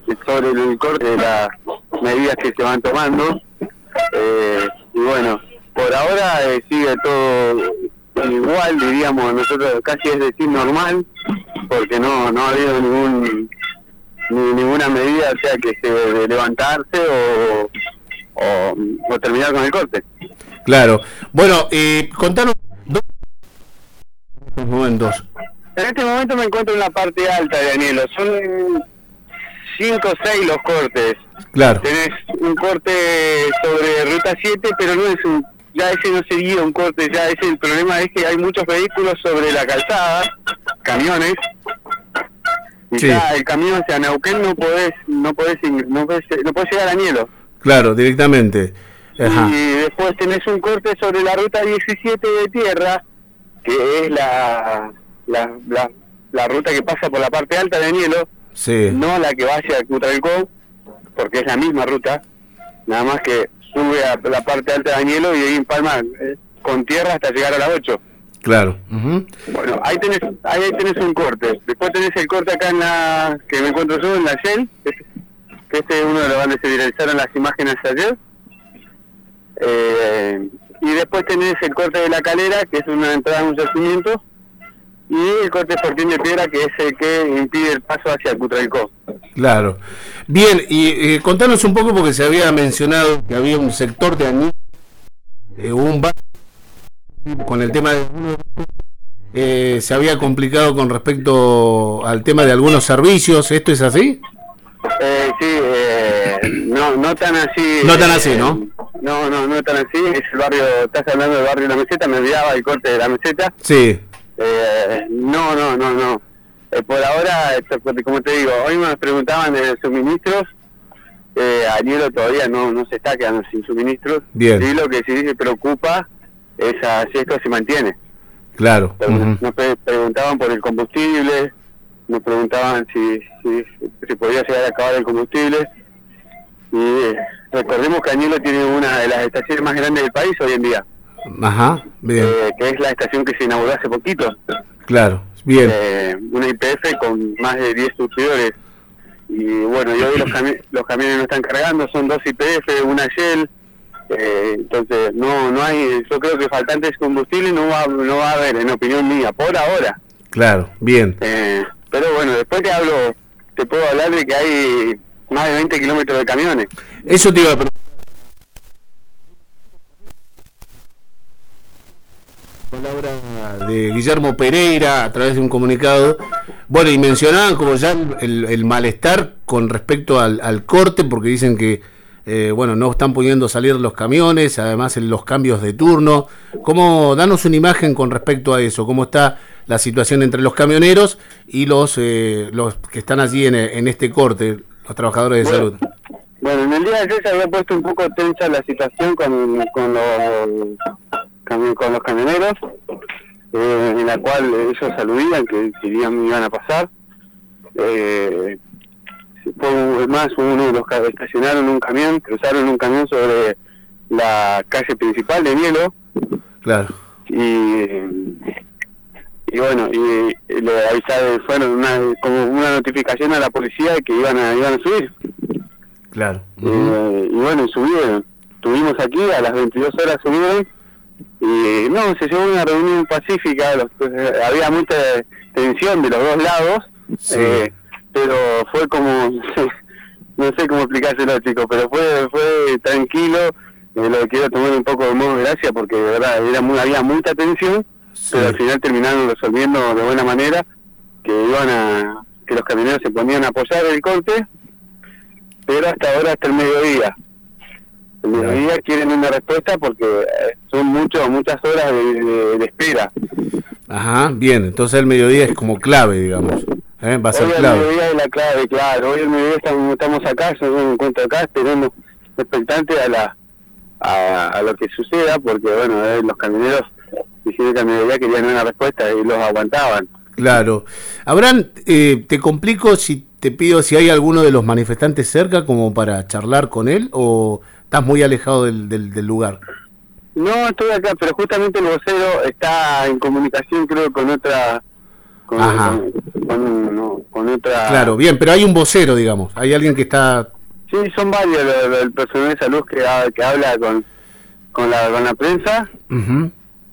sobre el corte de las medidas que se van tomando. Y bueno, por ahora sigue todo igual, diríamos nosotros, casi es decir normal, porque no ha habido ninguna medida, o sea, que se de levantarse o terminar con el corte. Claro. Bueno, contanos dos momentos. En este momento me encuentro en la parte alta de Anielo. Son 5 o 6 los cortes. Claro. Tenés un corte sobre Ruta 7, pero no es ya ese no sería un corte, ya ese el problema es que hay muchos vehículos sobre la calzada, camiones, y sí, ya el camión hacia Neuquén no podés llegar a Anielo. Claro, directamente. Ajá. Y después tenés un corte sobre la Ruta 17 de tierra, que es la ruta que pasa por la parte alta de Anielo, sí, no la que va hacia Cutralcó, porque es la misma ruta, nada más que sube a la parte alta de Anielo y ahí empalma con tierra hasta llegar a la 8. Claro. Bueno, ahí tenés un corte. Después tenés el corte acá en que me encuentro yo, en la Shell, que este es uno de los donde se viralizaron las imágenes ayer. Y después tenés el corte de la Calera, que es una entrada a un yacimiento, y el corte Fortín de Piedra, que es el que impide el paso hacia Cutralcó. Claro. Bien, y contanos un poco, porque se había mencionado que había un sector de Anielo, un barrio con el tema de se había complicado con respecto al tema de algunos servicios. ¿Esto es así? Sí, no tan así. No tan así, ¿no? No tan así. Es el barrio, estás hablando del barrio de la Meseta, me olvidaba el corte de la Meseta. Sí. No. Por ahora, como te digo, hoy me preguntaban de suministros. Anielo todavía no se está quedando sin suministros. Bien. Y lo que sí se preocupa es si esto se mantiene. Claro. Nos preguntaban por el combustible, nos preguntaban si podía llegar a acabar el combustible. Y recordemos que Anielo tiene una de las estaciones más grandes del país hoy en día. Ajá, bien. Que es la estación que se inauguró hace poquito. Claro, bien. Una YPF con más de 10 surtidores. Y bueno, y hoy los camiones no están cargando, son 2 YPF, una Shell. Entonces no hay, yo creo que faltantes combustible no va a haber, en opinión mía, por ahora. Claro, bien. Pero bueno, después te puedo hablar de que hay más de 20 kilómetros de camiones. Eso te iba a preguntar. Palabra de Guillermo Pereira a través de un comunicado. Bueno, y mencionaban como ya el malestar con respecto al corte, porque dicen que no están pudiendo salir los camiones, además en los cambios de turno. Danos una imagen con respecto a eso, cómo está la situación entre los camioneros y los que están allí en este corte, los trabajadores de salud. Bueno, en el día de ayer se había puesto un poco tensa la situación con los camioneros, en la cual ellos aludían que iban a pasar. Fue más, uno de los que cruzaron un camión sobre la calle principal de Anielo. Claro. Y bueno, y le avisaron, fueron como una notificación a la policía de que iban a subir. Claro. Y bueno, subieron. Estuvimos aquí, a las 22 horas subieron. Y se llevó una reunión pacífica, había mucha tensión de los dos lados. Sí. Pero fue como, no sé cómo explicárselo, chicos, pero fue tranquilo. Lo quiero tomar un poco de modo de gracia porque de verdad había mucha tensión, sí, pero al final terminaron resolviendo de buena manera, que los camioneros se ponían a apoyar el corte, pero hasta el mediodía. El mediodía quieren una respuesta porque son muchas horas de espera. Ajá, bien, entonces el mediodía es como clave, digamos. Va a ser clave. Hoy el mediodía es la clave, claro. Hoy el mediodía estamos acá, yo me encuentro acá esperando, expectante a lo que suceda, porque bueno, los camioneros dijeron que al mediodía querían una respuesta y los aguantaban. Claro. Abraham, te complico si te pido si hay alguno de los manifestantes cerca como para charlar con él, o estás muy alejado del lugar. No, estoy acá, pero justamente el vocero está en comunicación, creo, con otra Ajá. Con otra... Claro, bien, pero hay un vocero, digamos, hay alguien que está... Sí, son varios el personal de salud que habla con la prensa. Uh-huh.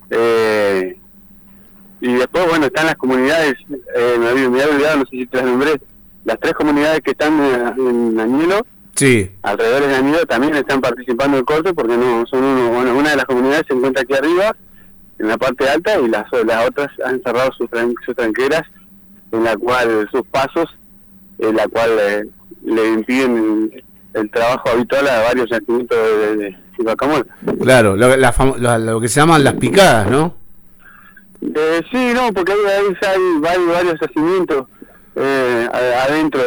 Y después, bueno, están las comunidades, me había olvidado, no sé si te las nombré, las 3 comunidades que están en Añelo, sí, alrededor de Añelo, también están participando del corte, porque no son una de las comunidades se encuentra aquí arriba, en la parte alta, y las otras han cerrado sus tranqueras, en la cual sus pasos, en la cual le impiden el trabajo habitual a varios yacimientos de Guacamole. claro, lo que se llaman las picadas, ¿no? Sí, no, porque hay varios yacimientos adentro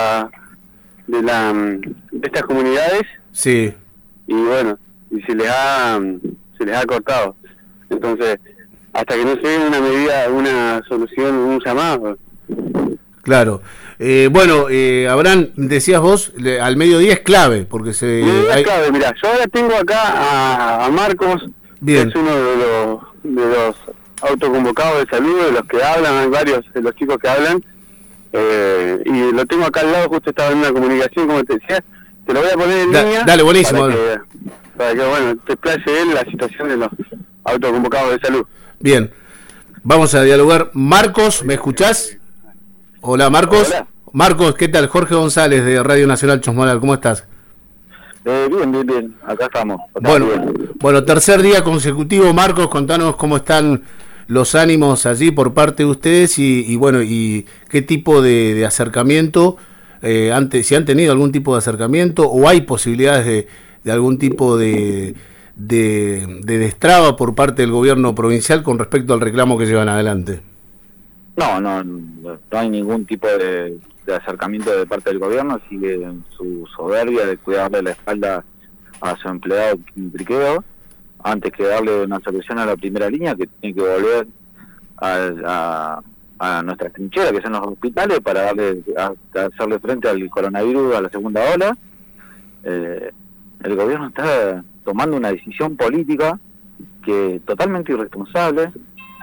de estas comunidades. Sí. Y bueno, y se les ha cortado. Entonces, hasta que no se dé una medida, una solución, un llamado. Claro. Bueno, Abraham, decías vos, al mediodía es clave, porque es clave, mirá, yo ahora tengo acá a Marcos, bien, que es uno de los autoconvocados de salud, de los que hablan, hay varios de los chicos que hablan, y lo tengo acá al lado, justo estaba en una comunicación, como te decía, te lo voy a poner en línea. Dale, buenísimo. Para que, bueno, te explaye él la situación de los autoconvocados de salud. Bien, vamos a dialogar. Marcos, ¿me escuchás? Hola, Marcos. Hola. Marcos, ¿qué tal? Jorge González de Radio Nacional Chosmalal, ¿cómo estás? Bien, acá estamos. Bueno, tercer día consecutivo, Marcos, contanos cómo están los ánimos allí por parte de ustedes y bueno, y qué tipo de acercamiento, si han tenido algún tipo de acercamiento o hay posibilidades de algún tipo de destraba por parte del gobierno provincial con respecto al reclamo que llevan adelante. No hay ningún tipo de acercamiento de parte del gobierno, sigue en su soberbia de cuidarle la espalda a su empleado Quintriqueo, antes que darle una solución a la primera línea, que tiene que volver a nuestras trincheras, que son los hospitales, para hacerle frente al coronavirus, a la segunda ola. El gobierno está tomando una decisión política que totalmente irresponsable,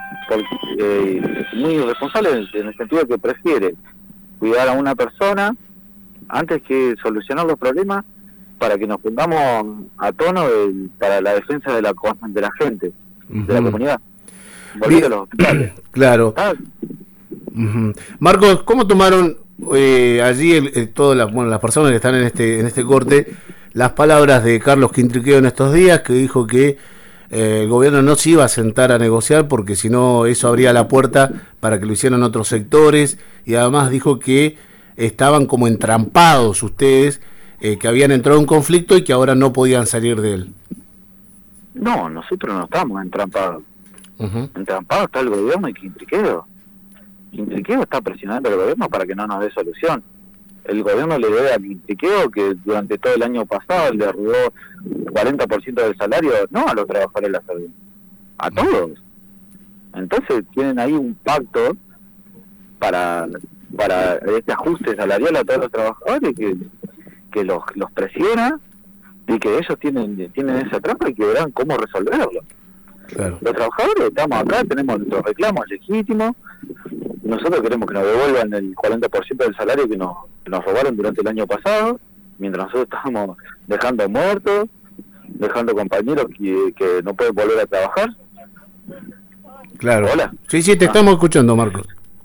muy irresponsable en el sentido de que prefiere cuidar a una persona antes que solucionar los problemas para que nos pongamos a tono para la defensa de la gente, de la comunidad. Volviendo a los hospitales. Claro. Marcos, ¿cómo tomaron allí todas las personas que están en este corte las palabras de Carlos Quintriqueo en estos días, que dijo que el gobierno no se iba a sentar a negociar porque si no eso abría la puerta para que lo hicieran otros sectores, y además dijo que estaban como entrampados ustedes, que habían entrado en un conflicto y que ahora no podían salir de él? No, nosotros no estamos entrampados. Entrampado está el gobierno y Quintriqueo. Quintriqueo está presionando al gobierno para que no nos dé solución. El gobierno le debe a Quintriqueo que durante todo el año pasado le robó 40% del salario, no a los trabajadores de la salud, a todos. Entonces tienen ahí un pacto para este ajuste salarial a todos los trabajadores que los presiona y que ellos tienen esa trampa y que verán cómo resolverlo. Claro. Los trabajadores estamos acá, tenemos nuestros reclamos legítimos. Nosotros queremos que nos devuelvan el 40% del salario que nos robaron durante el año pasado, mientras nosotros estábamos dejando muertos, dejando compañeros que no pueden volver a trabajar. Claro. Hola. Sí, te estamos escuchando, Marcos.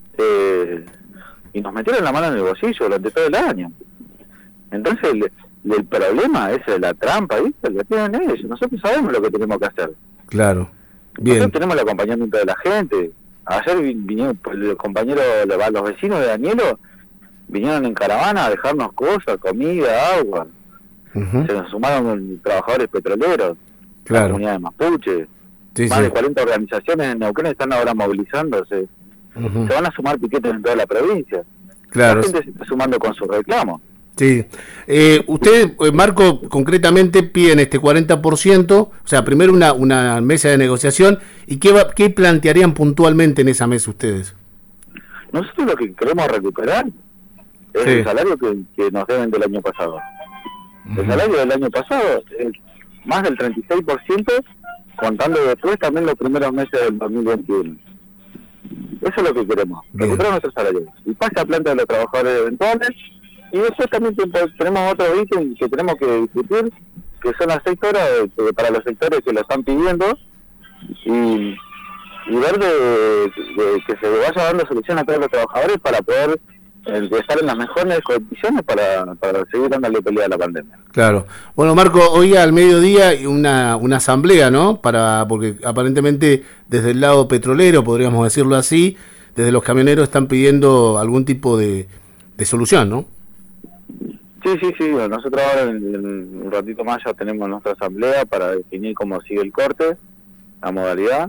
Y nos metieron la mano en el bolsillo durante todo el año. Entonces el problema es la trampa, ¿viste? Lo tienen ellos. Nosotros sabemos lo que tenemos que hacer. Claro. Bien. Nosotros tenemos el acompañamiento de la gente. Ayer vinieron los compañeros, los vecinos de Añelo, vinieron en caravana a dejarnos cosas, comida, agua. Se nos sumaron trabajadores petroleros, claro, la comunidad de Mapuche. Más de 40 organizaciones en Neuquén están ahora movilizándose. Se van a sumar piquetes en toda la provincia. Claro. La gente se está sumando con sus reclamos. Sí. Ustedes, Marco, concretamente piden este 40%, o sea, primero una mesa de negociación, ¿y qué plantearían puntualmente en esa mesa ustedes? Nosotros lo que queremos recuperar es el salario que nos deben del año pasado. El salario del año pasado es más del 36%, contando después también los primeros meses del 2021. Eso es lo que queremos, recuperar nuestros salarios. Y pasa a planta de los trabajadores eventuales. Y después también tenemos otro ítem que tenemos que discutir, que son las 6 horas para los sectores que lo están pidiendo, y ver de que se vaya dando solución a todos los trabajadores para poder estar en las mejores condiciones para seguir dándole pelea a la pandemia. Claro. Bueno, Marco, hoy al mediodía una asamblea, ¿no? Porque aparentemente desde el lado petrolero, podríamos decirlo así, desde los camioneros están pidiendo algún tipo de solución, ¿no? Sí. Nosotros ahora en un ratito más ya tenemos nuestra asamblea para definir cómo sigue el corte, la modalidad.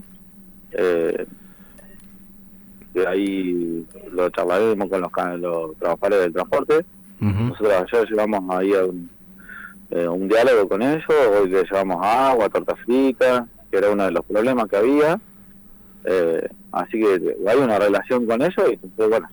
De ahí lo charlaremos con los trabajadores del transporte. Nosotros ayer llevamos ahí un diálogo con ellos, hoy le llevamos agua, torta frita, que era uno de los problemas que había. Así que hay una relación con ellos y entonces, bueno,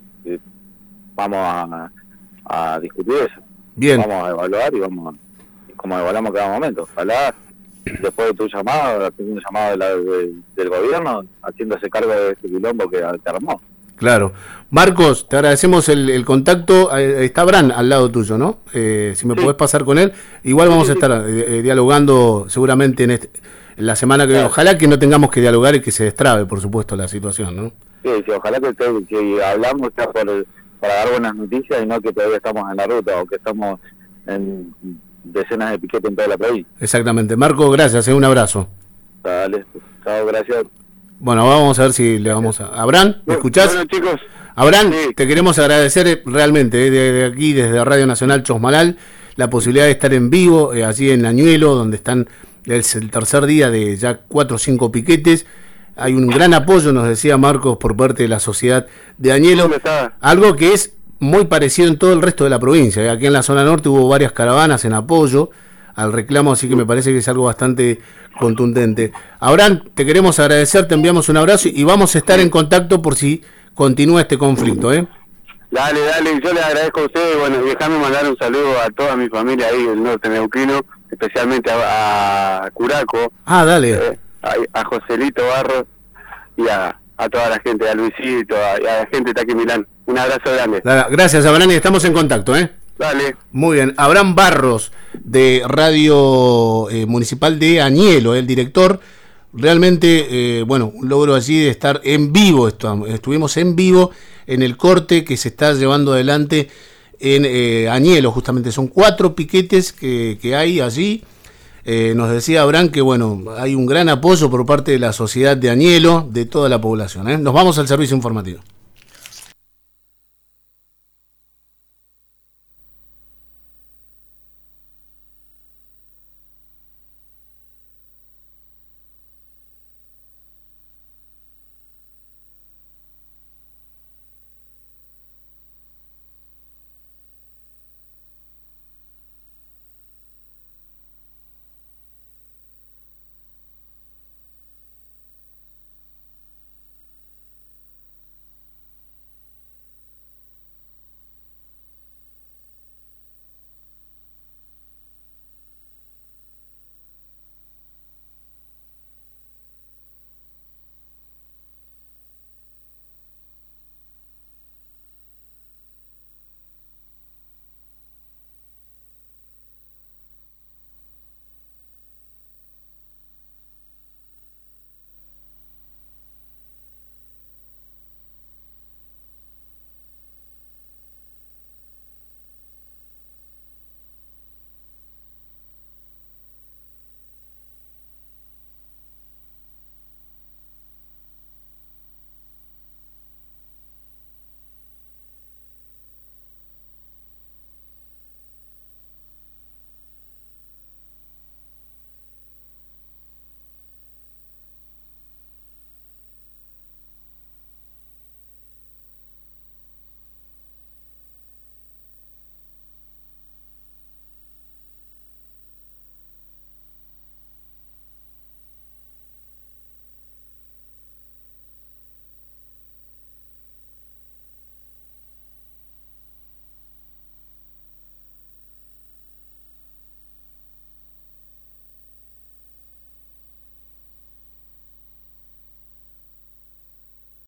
vamos a discutir eso. Bien. Vamos a evaluar y como evaluamos cada momento. Ojalá después de tu llamado, un llamado del gobierno, haciéndose cargo de este quilombo que armó. Claro. Marcos, te agradecemos el contacto. Está Abraham al lado tuyo, ¿no? Si me podés pasar con él. Igual vamos a estar dialogando seguramente en la semana que viene. Ojalá que no tengamos que dialogar y que se destrabe, por supuesto, la situación, ¿no? Sí, ojalá que hablamos ya para dar buenas noticias y no que todavía estamos en la ruta o que estamos en decenas de piquetes en toda la provincia. Exactamente. Marco, gracias, un abrazo. Dale, chao, gracias. Bueno, vamos a ver si le vamos a... Abraham, ¿me escuchás? Bueno, chicos. Abraham, te queremos agradecer realmente desde aquí, desde Radio Nacional Chosmalal, la posibilidad de estar en vivo, allí en Añuelo, donde están, es el tercer día de ya 4 o 5 piquetes. Hay un gran apoyo, nos decía Marcos, por parte de la sociedad de Añuelo, algo que es muy parecido en todo el resto de la provincia. Aquí en la zona norte hubo varias caravanas en apoyo al reclamo, así que me parece que es algo bastante contundente. Abraham, te queremos agradecer, te enviamos un abrazo y vamos a estar en contacto por si continúa este conflicto, ¿eh? Dale, yo les agradezco a ustedes, bueno, y déjame mandar un saludo a toda mi familia ahí del norte neuquino, especialmente a Curaco. Dale. A Joselito Barros y a toda la gente, a Luisito, a la gente de Taque Milán. Un abrazo grande. Gracias, Abraham, y estamos en contacto, ¿eh? Dale. Muy bien. Abraham Barros, de Radio Municipal de Añuelo, el director. Realmente, un logro allí de estar en vivo. Estuvimos en vivo en el corte que se está llevando adelante en Añuelo, justamente. Son 4 piquetes que hay allí. Nos decía Abraham que hay un gran apoyo por parte de la sociedad de Añuelo, de toda la población, ¿eh? Nos vamos al servicio informativo.